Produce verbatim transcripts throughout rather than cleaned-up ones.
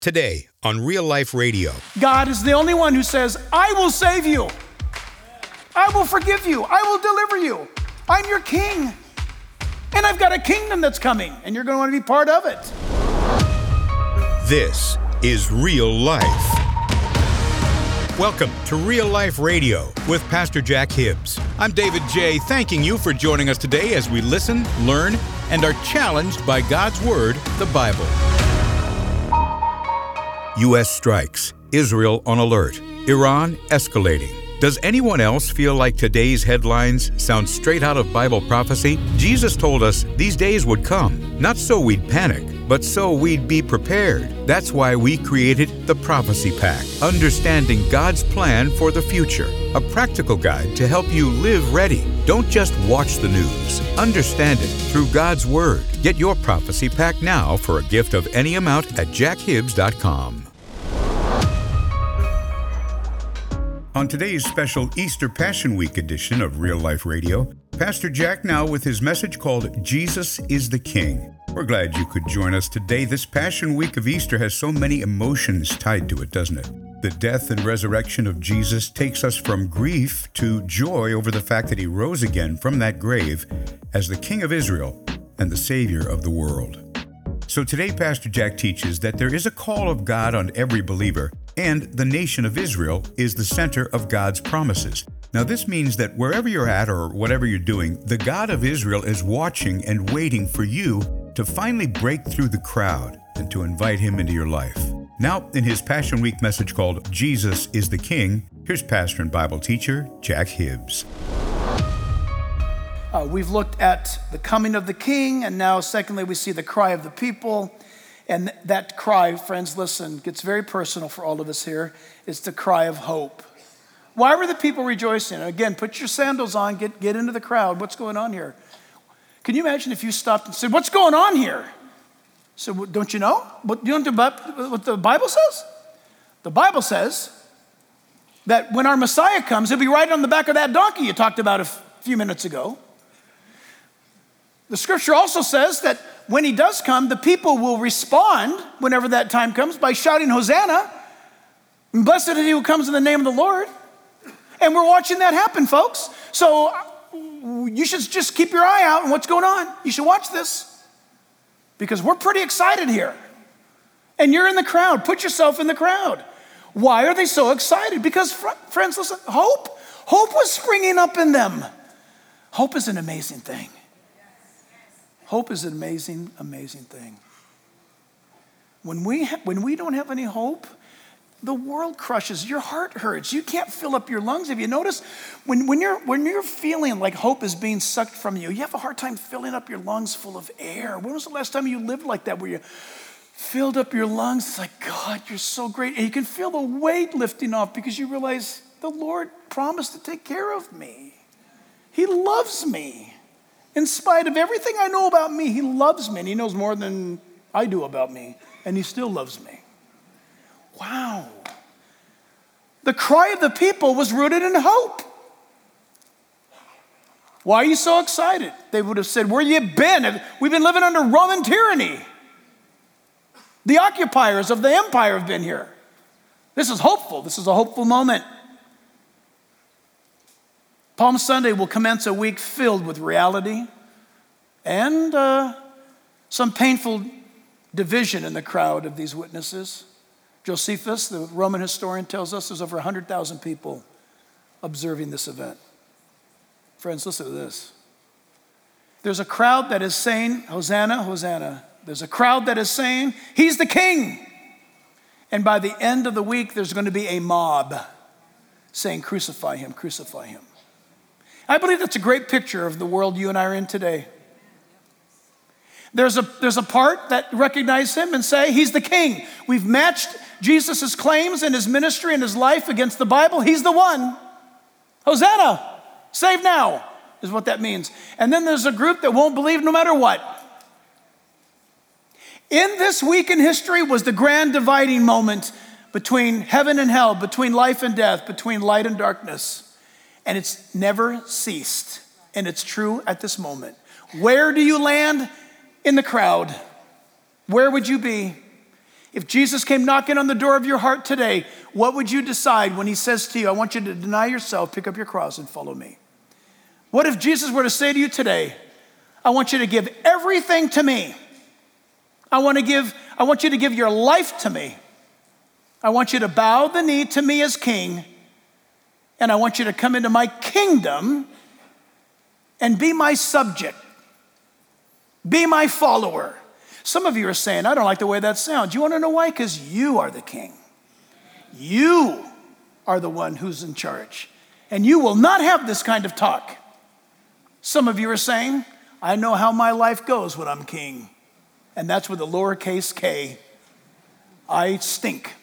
Today on Real Life Radio. God is the only one who says, I will save you. I will forgive you. I will deliver you. I'm your king. And I've got a kingdom that's coming, and you're going to want to be part of it. This is Real Life. Welcome to Real Life Radio with Pastor Jack Hibbs. I'm David J., thanking you for joining us today as we listen, learn, and are challenged by God's Word, the Bible. U S strikes. Israel on alert. Iran escalating. Does anyone else feel like today's headlines sound straight out of Bible prophecy? Jesus told us these days would come, not so we'd panic, but so we'd be prepared. That's why we created the Prophecy Pack, Understanding God's Plan for the Future, a practical guide to help you live ready. Don't just watch the news. Understand it through God's Word. Get your Prophecy Pack now for a gift of any amount at jack hibbs dot com. On today's special Easter Passion Week edition of Real Life Radio, Pastor Jack now with his message called Jesus is the King. We're glad you could join us today. This Passion Week of Easter has so many emotions tied to it, doesn't it? The death and resurrection of Jesus takes us from grief to joy over the fact that he rose again from that grave as the King of Israel and the Savior of the world. So today, Pastor Jack teaches that there is a call of God on every believer, and the nation of Israel is the center of God's promises. Now, this means that wherever you're at or whatever you're doing, the God of Israel is watching and waiting for you to finally break through the crowd and to invite him into your life. Now, in his Passion Week message called Jesus is the King, here's pastor and Bible teacher Jack Hibbs. Uh, we've looked at the coming of the King, and now secondly, we see the cry of the people. And that cry, friends, listen, gets very personal for all of us here. It's the cry of hope. Why were the people rejoicing? Again, put your sandals on, get, get into the crowd. What's going on here? Can you imagine if you stopped and said, what's going on here? So don't you know? What, you know what the Bible says? The Bible says that when our Messiah comes, he'll be riding on the back of that donkey you talked about a f- few minutes ago. The scripture also says that when he does come, the people will respond whenever that time comes by shouting, Hosanna, and blessed is he who comes in the name of the Lord. And we're watching that happen, folks. So you should just keep your eye out on what's going on. You should watch this because we're pretty excited here. And you're in the crowd. Put yourself in the crowd. Why are they so excited? Because, fr- friends, listen, hope, hope was springing up in them. Hope is an amazing thing. Hope is an amazing, amazing thing. When we ha- when we don't have any hope, the world crushes. Your heart hurts. You can't fill up your lungs. Have you noticed when, when you're when you're feeling like hope is being sucked from you, you have a hard time filling up your lungs full of air. When was the last time you lived like that, where you filled up your lungs? It's like, God, you're so great. And you can feel the weight lifting off because you realize the Lord promised to take care of me. He loves me. In spite of everything I know about me, he loves me, and he knows more than I do about me, and he still loves me. Wow. The cry of the people was rooted in hope. Why are you so excited? They would have said, where you been? We've been living under Roman tyranny. The occupiers of the empire have been here. This is hopeful. This is a hopeful moment. Palm Sunday will commence a week filled with reality and uh, some painful division in the crowd of these witnesses. Josephus, the Roman historian, tells us there's over one hundred thousand people observing this event. Friends, listen to this. There's a crowd that is saying, Hosanna, Hosanna. There's a crowd that is saying, he's the king. And by the end of the week, there's going to be a mob saying, crucify him, crucify him. I believe that's a great picture of the world you and I are in today. There's a, there's a part that recognize him and say, he's the king. We've matched Jesus' claims and his ministry and his life against the Bible. He's the one. Hosanna, save now, is what that means. And then there's a group that won't believe no matter what. In this week in history was the grand dividing moment between heaven and hell, between life and death, between light and darkness. And it's never ceased. And it's true at this moment. Where do you land in the crowd? Where would you be? If Jesus came knocking on the door of your heart today, what would you decide when he says to you, I want you to deny yourself, pick up your cross, and follow me? What if Jesus were to say to you today, I want you to give everything to me. I want to give, I want you to give your life to me. I want you to bow the knee to me as king, and I want you to come into my kingdom and be my subject. Be my follower. Some of you are saying, I don't like the way that sounds. You want to know why? Because you are the king. You are the one who's in charge. And you will not have this kind of talk. Some of you are saying, I know how my life goes when I'm king. And that's with a lowercase k. I stink.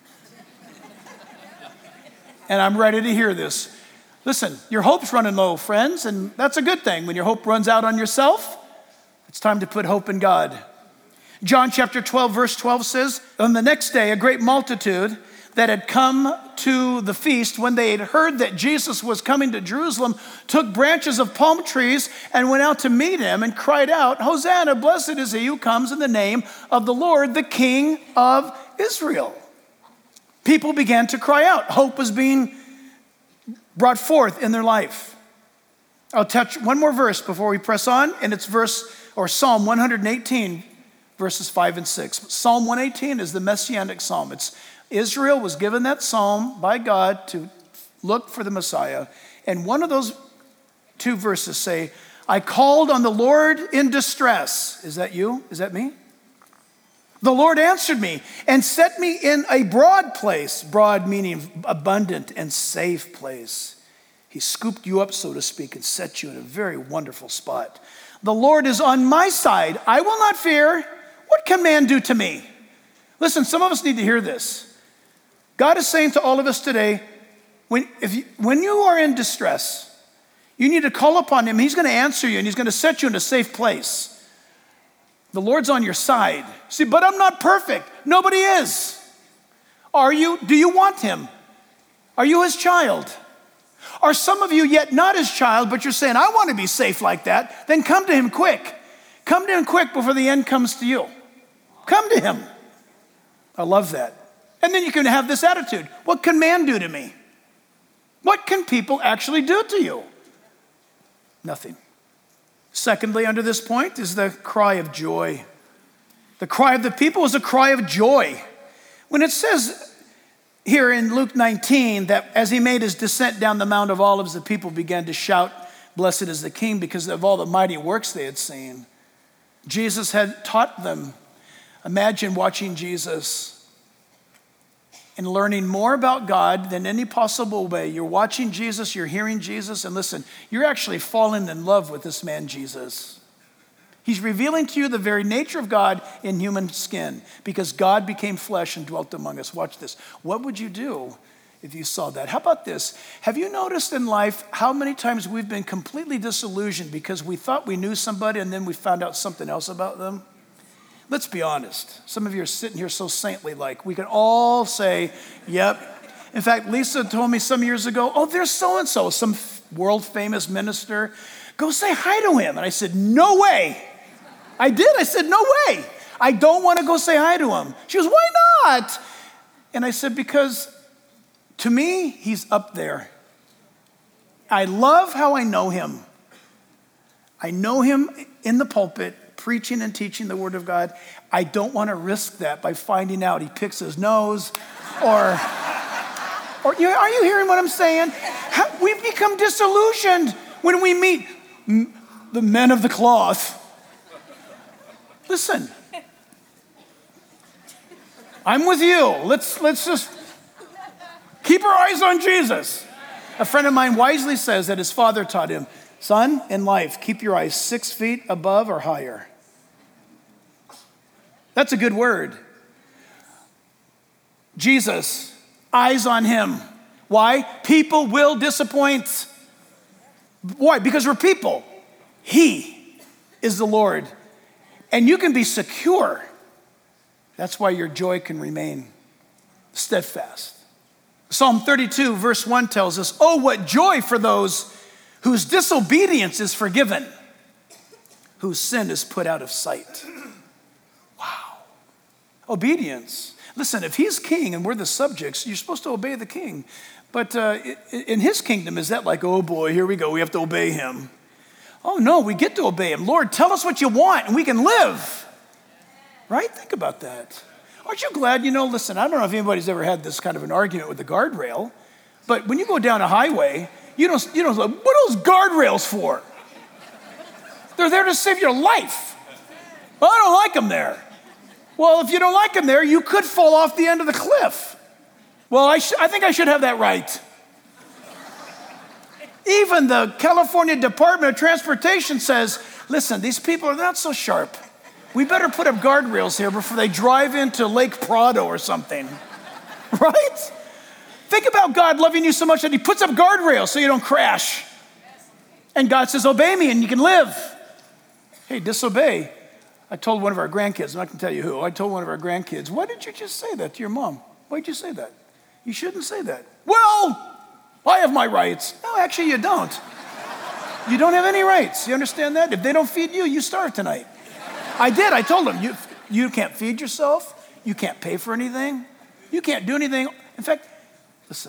And I'm ready to hear this. Listen, your hope's running low, friends, and that's a good thing. When your hope runs out on yourself, it's time to put hope in God. John chapter twelve, verse twelve says, on the next day, a great multitude that had come to the feast, when they had heard that Jesus was coming to Jerusalem, took branches of palm trees and went out to meet him and cried out, Hosanna, blessed is he who comes in the name of the Lord, the King of Israel. People began to cry out. Hope was being brought forth in their life. I'll touch one more verse before we press on, and it's verse, or Psalm one eighteen, verses five and six. Psalm one eighteen is the messianic psalm. It's Israel was given that psalm by God to look for the Messiah. And one of those two verses say, I called on the Lord in distress. Is that you? Is that me? The Lord answered me and set me in a broad place, broad meaning abundant and safe place. He scooped you up, so to speak, and set you in a very wonderful spot. The Lord is on my side. I will not fear. What can man do to me? Listen, some of us need to hear this. God is saying to all of us today, when, if you, when you are in distress, you need to call upon him. He's going to answer you, and he's going to set you in a safe place. The Lord's on your side. See, but I'm not perfect. Nobody is. Are you? Do you want him? Are you his child? Are some of you yet not his child, but you're saying, I want to be safe like that? Then come to him quick. Come to him quick before the end comes to you. Come to him. I love that. And then you can have this attitude. What can man do to me? What can people actually do to you? Nothing. Secondly, under this point is the cry of joy. The cry of the people is a cry of joy. When it says here in Luke nineteen that as he made his descent down the Mount of Olives, the people began to shout, blessed is the King, because of all the mighty works they had seen. Jesus had taught them. Imagine watching Jesus and learning more about God than any possible way. You're watching Jesus, you're hearing Jesus, and listen, you're actually falling in love with this man, Jesus. He's revealing to you the very nature of God in human skin, because God became flesh and dwelt among us. Watch this. What would you do if you saw that? How about this? Have you noticed in life how many times we've been completely disillusioned because we thought we knew somebody and then we found out something else about them? Let's be honest. Some of you are sitting here so saintly like. We can all say, yep. In fact, Lisa told me some years ago, oh, there's so-and-so, some world famous minister. Go say hi to him. And I said, no way. I did. I said, no way. I don't want to go say hi to him. She goes, why not? And I said, because to me, he's up there. I love how I know him. I know him in the pulpit, preaching and teaching the word of God. I don't want to risk that by finding out he picks his nose or, or you, are you hearing what I'm saying? How, we've become disillusioned when we meet m- the men of the cloth. Listen, I'm with you. Let's, let's just keep our eyes on Jesus. A friend of mine wisely says that his father taught him, son, in life, keep your eyes six feet above or higher. That's a good word. Jesus, eyes on him. Why? People will disappoint. Why? Because we're people. He is the Lord. And you can be secure. That's why your joy can remain steadfast. Psalm thirty-two, verse one tells us, oh, what joy for those whose disobedience is forgiven, whose sin is put out of sight. Wow. Obedience. Listen, if he's king and we're the subjects, you're supposed to obey the king. But uh, in his kingdom, is that like, oh boy, here we go, we have to obey him? Oh no, we get to obey him. Lord, tell us what you want and we can live. Right? Think about that. Aren't you glad, you know, listen, I don't know if anybody's ever had this kind of an argument with the guardrail, but when you go down a highway, you don't, you don't, what are those guardrails for? They're there to save your life. Well, I don't like them there. Well, if you don't like them there, you could fall off the end of the cliff. Well, I, sh- I think I should have that right. Even the California Department of Transportation says, listen, these people are not so sharp. We better put up guardrails here before they drive into Lake Prado or something. Right? Think about God loving you so much that he puts up guardrails so you don't crash. And God says, obey me and you can live. Hey, disobey. I told one of our grandkids, I'm not going to tell you who, I told one of our grandkids, why did you just say that to your mom? Why did you say that? You shouldn't say that. Well, I have my rights. No, actually you don't. You don't have any rights. You understand that? If they don't feed you, you starve tonight. I did. I told them, you, you can't feed yourself. You can't pay for anything. You can't do anything. In fact, listen,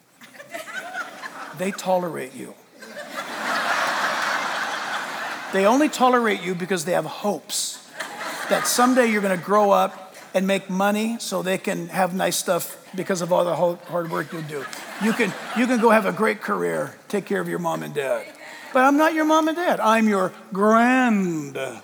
they tolerate you. They only tolerate you because they have hopes that someday you're going to grow up and make money so they can have nice stuff because of all the hard work you do. You can, you can go have a great career, take care of your mom and dad. But I'm not your mom and dad. I'm your grandfather.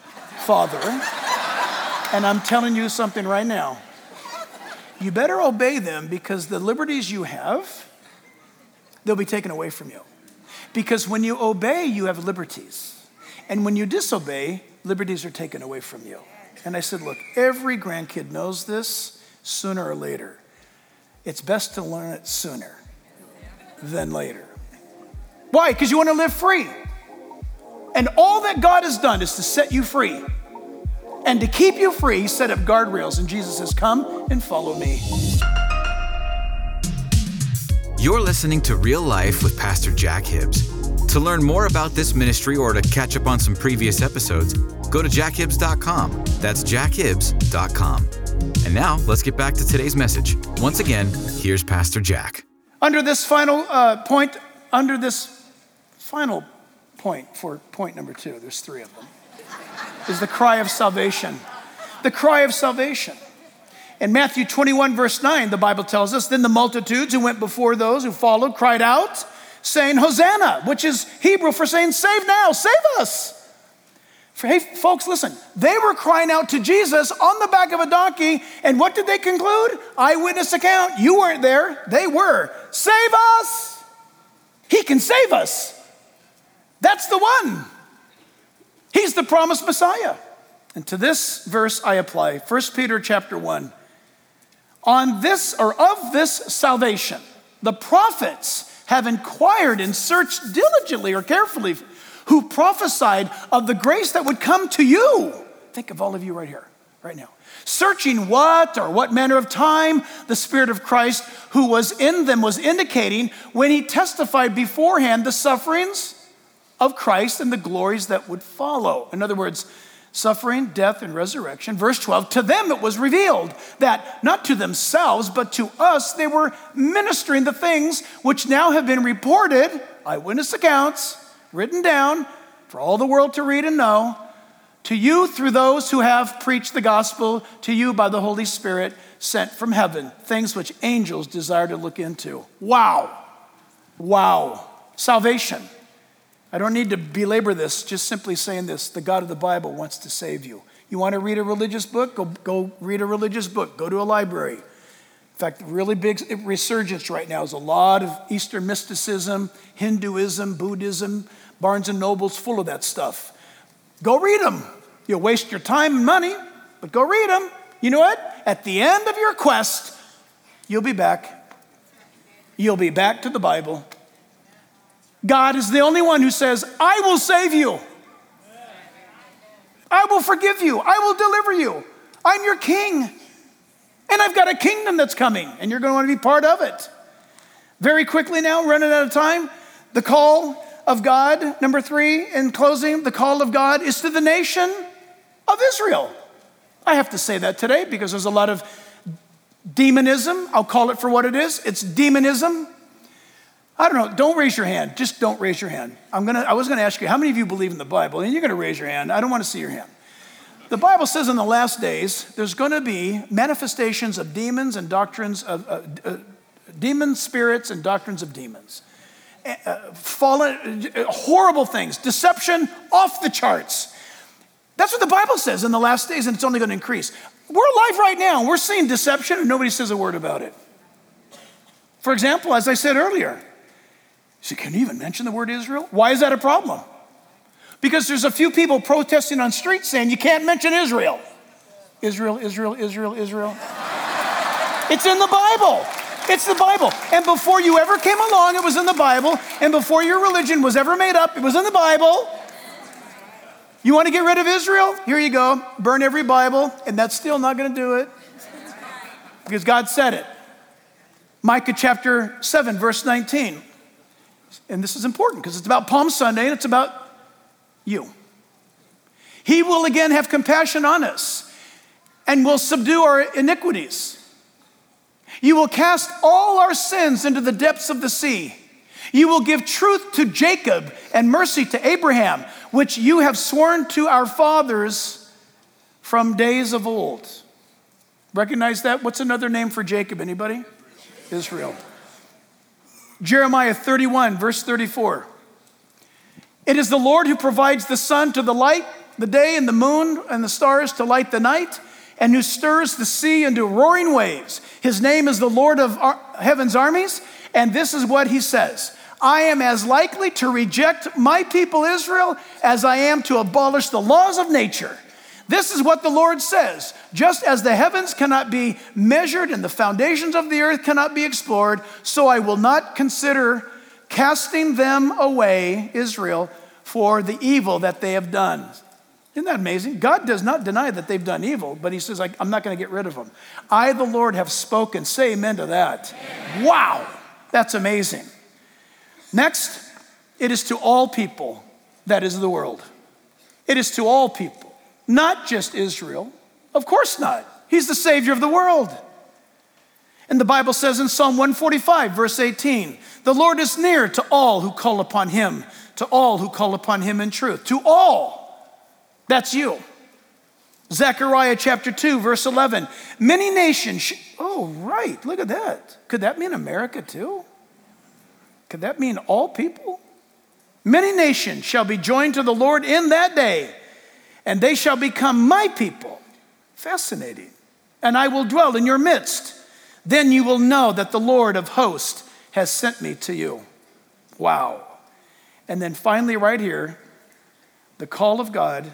And I'm telling you something right now. You better obey them because the liberties you have, they'll be taken away from you. Because when you obey, you have liberties. And when you disobey, liberties are taken away from you. And I said, look, every grandkid knows this sooner or later. It's best to learn it sooner than later. Why? Because you want to live free. And all that God has done is to set you free. And to keep you free, set up guardrails. And Jesus says, come and follow me. You're listening to Real Life with Pastor Jack Hibbs. To learn more about this ministry or to catch up on some previous episodes, go to jack hibbs dot com. That's jack hibbs dot com. And now, let's get back to today's message. Once again, here's Pastor Jack. Under this final uh, point, under this final point for point number two, there's three of them, is the cry of salvation. The cry of salvation. In Matthew twenty-one, verse nine, the Bible tells us, then the multitudes who went before those who followed cried out, saying, Hosanna, which is Hebrew for saying, save now, save us. For, hey, folks, listen, they were crying out to Jesus on the back of a donkey, and what did they conclude? Eyewitness account. You weren't there. They were. Save us. He can save us. That's the one. He's the promised Messiah. And to this verse I apply First Peter chapter one. On this, or of this salvation, the prophets have inquired and searched diligently or carefully, who prophesied of the grace that would come to you. Think of all of you right here, right now. Searching what or what manner of time the Spirit of Christ who was in them was indicating when he testified beforehand the sufferings of Christ and the glories that would follow. In other words, suffering, death, and resurrection. Verse twelve, to them it was revealed that not to themselves, but to us, they were ministering the things which now have been reported, eyewitness accounts, written down for all the world to read and know, to you through those who have preached the gospel, to you by the Holy Spirit sent from heaven, things which angels desire to look into. Wow. Wow. Salvation. I don't need to belabor this, just simply saying this. The God of the Bible wants to save you. You want to read a religious book? Go, go read a religious book. Go to a library. In fact, really big resurgence right now is a lot of Eastern mysticism, Hinduism, Buddhism, Barnes and Noble's full of that stuff. Go read them. You'll waste your time and money, but go read them. You know what? At the end of your quest, you'll be back. You'll be back to the Bible. God is the only one who says, I will save you. I will forgive you. I will deliver you. I'm your king. And I've got a kingdom that's coming, and you're going to want to be part of it. Very quickly now, running out of time, the call of God, number three, in closing, the call of God is to the nation of Israel. I have to say that today because there's a lot of demonism. I'll call it for what it is. It's demonism. I don't know. Don't raise your hand. Just don't raise your hand. I'm gonna. I was going to ask you, how many of you believe in the Bible? And you're going to raise your hand. I don't want to see your hand. The Bible says in the last days, there's going to be manifestations of demons and doctrines of uh, uh, demon spirits and doctrines of demons. Uh, fallen, uh, horrible things, deception off the charts. That's what the Bible says in the last days, and it's only going to increase. We're alive right now, and we're seeing deception, and nobody says a word about it. For example, as I said earlier, so can you even mention the word Israel? Why is that a problem? Because there's a few people protesting on streets saying you can't mention Israel. Israel, Israel, Israel, Israel. It's in the Bible. It's the Bible. And before you ever came along, it was in the Bible. And before your religion was ever made up, it was in the Bible. You want to get rid of Israel? Here you go. Burn every Bible. And that's still not going to do it. Because God said it. Micah chapter seven, verse nineteen. And this is important because it's about Palm Sunday and it's about you. He will again have compassion on us and will subdue our iniquities. You will cast all our sins into the depths of the sea. You will give truth to Jacob and mercy to Abraham, which you have sworn to our fathers from days of old. Recognize that? What's another name for Jacob? Anybody? Israel. Jeremiah thirty-one, verse thirty-four. It is the Lord who provides the sun to the light, the day, and the moon and the stars to light the night, and who stirs the sea into roaring waves. His name is the Lord of ar- heaven's armies, and this is what he says. I am as likely to reject my people Israel as I am to abolish the laws of nature. This is what the Lord says. Just as the heavens cannot be measured and the foundations of the earth cannot be explored, so I will not consider casting them away, Israel, for the evil that they have done. Isn't that amazing? God does not deny that they've done evil, but he says, I'm not going to get rid of them. I, the Lord, have spoken. Say amen to that. Amen. Wow, that's amazing. Next, it is to all people that is the world. It is to all people, not just Israel. Of course not. He's the Savior of the world. And the Bible says in Psalm one forty-five, verse eighteen, the Lord is near to all who call upon him, to all who call upon him in truth. To all. That's you. Zechariah chapter two, verse eleven. Many nations, sh- oh, right, look at that. Could that mean America too? Could that mean all people? Many nations shall be joined to the Lord in that day, and they shall become my people. Fascinating. And I will dwell in your midst. Then you will know that the Lord of hosts has sent me to you. Wow. And then finally right here, the call of God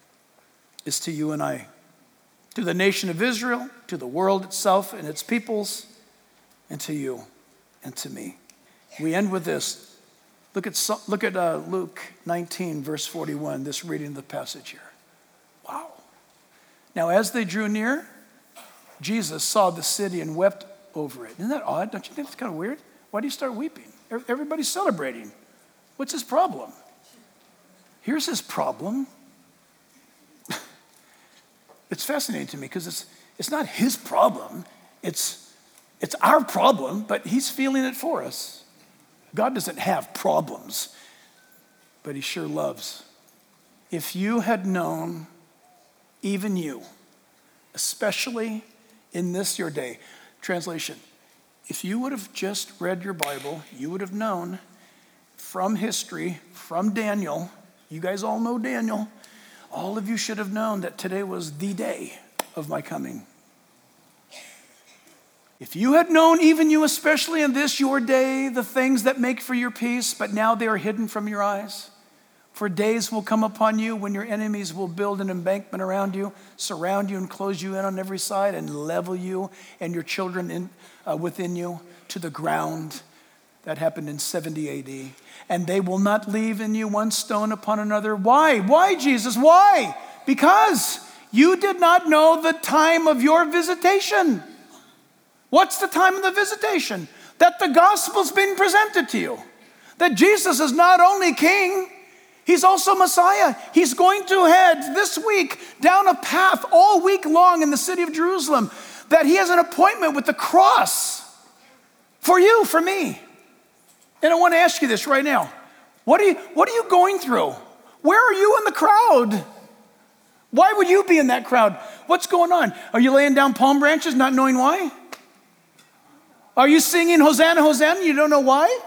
is to you and I, to the nation of Israel, to the world itself and its peoples, and to you and to me. We end with this. Look at, look at uh, Luke nineteen, verse forty-one, this reading of the passage here. Wow. Now, as they drew near, Jesus saw the city and wept over it. Isn't that odd? Don't you think it's kind of weird? Why do you start weeping? Everybody's celebrating. What's his problem? Here's his problem. It's fascinating to me because it's it's not his problem. It's it's our problem, but he's feeling it for us. God doesn't have problems, but he sure loves. If you had known, even you, especially in this your day, translation, if you would have just read your Bible, you would have known from history, from Daniel, you guys all know Daniel, all of you should have known that today was the day of my coming. If you had known, even you especially in this your day, the things that make for your peace, but now they are hidden from your eyes. For days will come upon you when your enemies will build an embankment around you, surround you and close you in on every side and level you and your children in, uh, within you to the ground. That happened in seventy A D. And they will not leave in you one stone upon another. Why? Why, Jesus? Why? Because you did not know the time of your visitation. What's the time of the visitation? That the gospel's being presented to you. That Jesus is not only king, He's also Messiah. He's going to head this week down a path all week long in the city of Jerusalem, that he has an appointment with the cross for you, for me. And I want to ask you this right now. What are you, what are you going through? Where are you in the crowd? Why would you be in that crowd? What's going on? Are you laying down palm branches not knowing why? Are you singing Hosanna, Hosanna, you don't know why?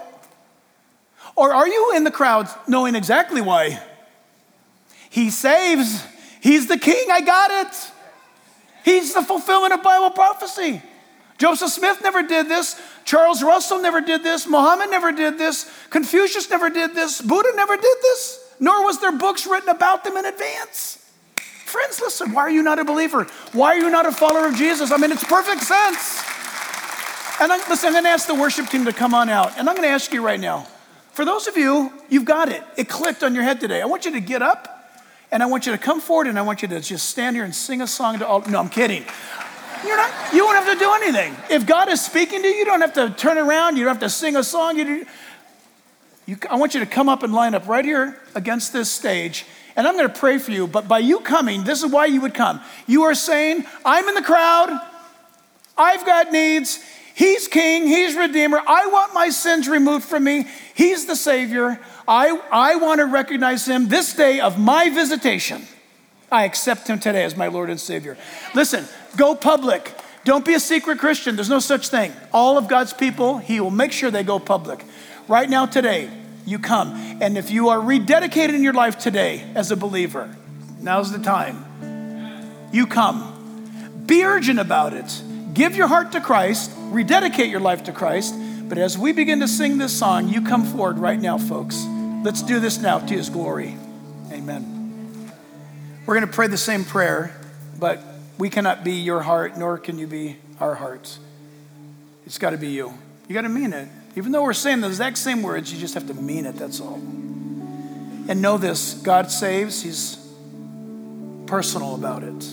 Or are you in the crowd knowing exactly why? He saves. He's the king. I got it. He's the fulfillment of Bible prophecy. Joseph Smith never did this. Charles Russell never did this. Muhammad never did this. Confucius never did this. Buddha never did this. Nor was there books written about them in advance. Friends, listen, why are you not a believer? Why are you not a follower of Jesus? I mean, it's perfect sense. And I, listen, I'm going to ask the worship team to come on out. And I'm going to ask you right now, for those of you, you've got it. It clicked on your head today. I want you to get up, and I want you to come forward, and I want you to just stand here and sing a song to all. No, I'm kidding. You're not. You won't have to do anything. If God is speaking to you, you don't have to turn around. You don't have to sing a song. You, do, you, I want you to come up and line up right here against this stage, and I'm going to pray for you. But by you coming, this is why you would come. You are saying, I'm in the crowd. I've got needs. He's king, he's redeemer. I want my sins removed from me. He's the savior. I, I want to recognize him this day of my visitation. I accept him today as my Lord and Savior. Listen, go public. Don't be a secret Christian. There's no such thing. All of God's people, he will make sure they go public. Right now, today, you come. And if you are rededicating your life today as a believer, now's the time. You come. Be urgent about it. Give your heart to Christ. Rededicate your life to Christ. But as we begin to sing this song, you come forward right now, folks. Let's do this now to his glory. Amen. We're going to pray the same prayer, but we cannot be your heart, nor can you be our hearts. It's got to be you. You got to mean it. Even though we're saying the exact same words, you just have to mean it, that's all. And know this, God saves. He's personal about it.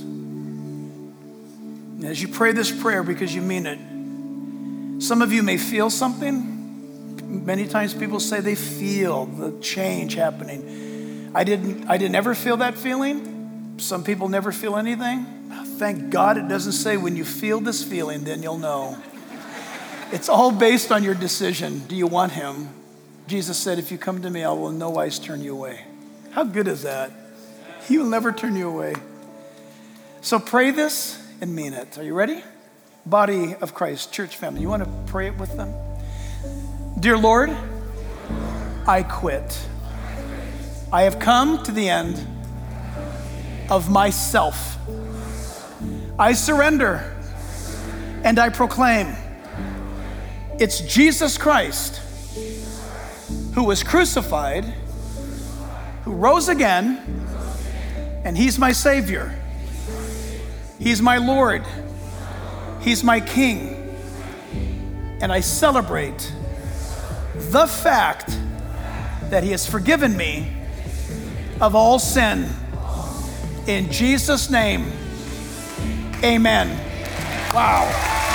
And as you pray this prayer because you mean it, some of you may feel something. Many times people say they feel the change happening. I didn't, I didn't ever feel that feeling. Some people never feel anything. Thank God it doesn't say when you feel this feeling, then you'll know. It's all based on your decision. Do you want him? Jesus said, if you come to me, I will in no wise turn you away. How good is that? He will never turn you away. So pray this and mean it. Are you ready? Body of Christ, church family, you want to pray it with them? Dear Lord, I quit. I have come to the end of myself. I surrender and I proclaim it's Jesus Christ who was crucified, who rose again, and he's my Savior. He's my Lord. He's my King. And I celebrate the fact that he has forgiven me of all sin. In Jesus' name, amen. Wow.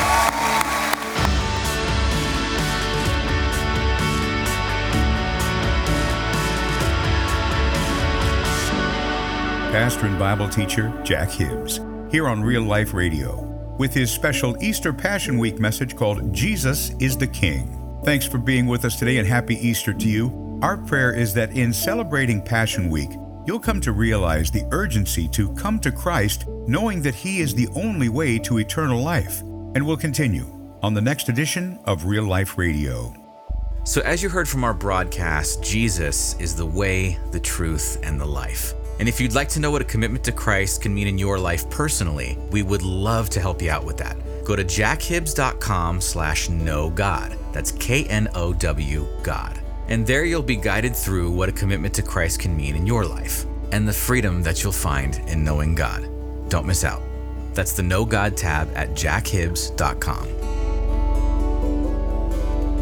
Pastor and Bible teacher Jack Hibbs, here on Real Life Radio, with his special Easter Passion Week message called Jesus is the King. Thanks for being with us today, and happy Easter to you. Our prayer is that in celebrating Passion Week, you'll come to realize the urgency to come to Christ, knowing that he is the only way to eternal life. And we'll continue on the next edition of Real Life Radio. So as you heard from our broadcast, Jesus is the way, the truth, and the life. And if you'd like to know what a commitment to Christ can mean in your life personally, we would love to help you out with that. Go to jackhibbs.com slash know God. That's K N O W God. And there you'll be guided through what a commitment to Christ can mean in your life and the freedom that you'll find in knowing God. Don't miss out. That's the Know God tab at jackhibbs dot com.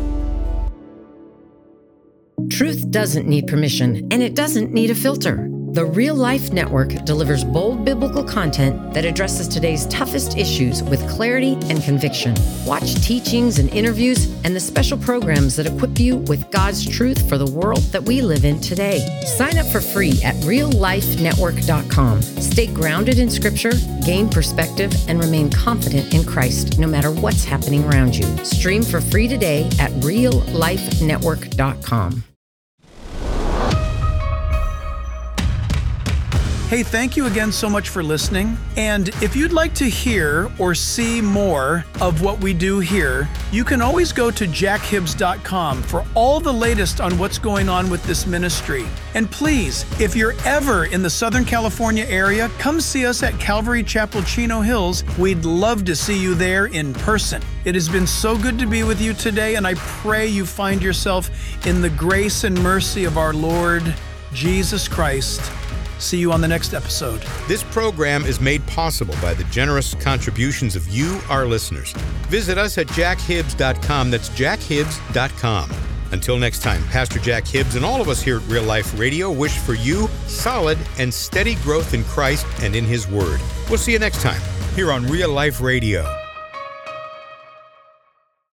Truth doesn't need permission, and it doesn't need a filter. The Real Life Network delivers bold biblical content that addresses today's toughest issues with clarity and conviction. Watch teachings and interviews and the special programs that equip you with God's truth for the world that we live in today. Sign up for free at real life network dot com. Stay grounded in Scripture, gain perspective, and remain confident in Christ no matter what's happening around you. Stream for free today at real life network dot com. Hey, thank you again so much for listening. And if you'd like to hear or see more of what we do here, you can always go to jack hibbs dot com for all the latest on what's going on with this ministry. And please, if you're ever in the Southern California area, come see us at Calvary Chapel, Chino Hills. We'd love to see you there in person. It has been so good to be with you today, and I pray you find yourself in the grace and mercy of our Lord Jesus Christ. See you on the next episode. This program is made possible by the generous contributions of you, our listeners. Visit us at jack hibbs dot com. That's jack hibbs dot com. Until next time, Pastor Jack Hibbs and all of us here at Real Life Radio wish for you solid and steady growth in Christ and in His Word. We'll see you next time here on Real Life Radio.